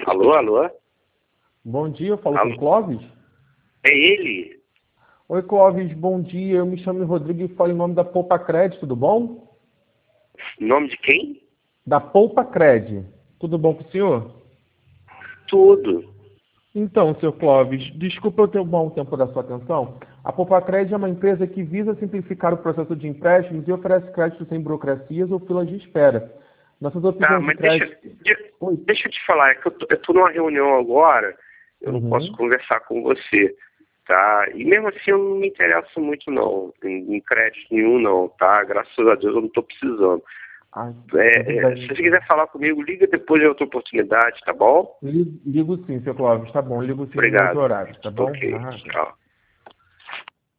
Alô, alô? Bom dia, eu falo com Alô? o Clóvis. É ele? Oi, Clóvis, bom dia. Eu me chamo Rodrigo e falo em nome da Poupa Cred, tudo bom? Nome de quem? Da Poupa Cred. Tudo bom com o senhor? Tudo. Então, senhor Clóvis, desculpa eu ter um bom tempo da sua atenção. A Poupa Cred é uma empresa que visa simplificar o processo de empréstimos e oferece crédito sem burocracias ou filas de espera. Nossas Tá, opções de mas crédito... Oi. deixa eu te falar, é que eu tô numa reunião agora, eu não posso Uhum. conversar com você, tá? E mesmo assim eu não me interesso muito não, em crédito nenhum não, tá? Graças a Deus eu não tô precisando. Ai, tudo bem, Se você então. quiser falar comigo, liga depois de outra oportunidade, tá bom? Ligo sim, senhor Clóvis, tá bom. Ligo sim no outro Obrigado. horário, tá bom? Ok, Nada. tchau.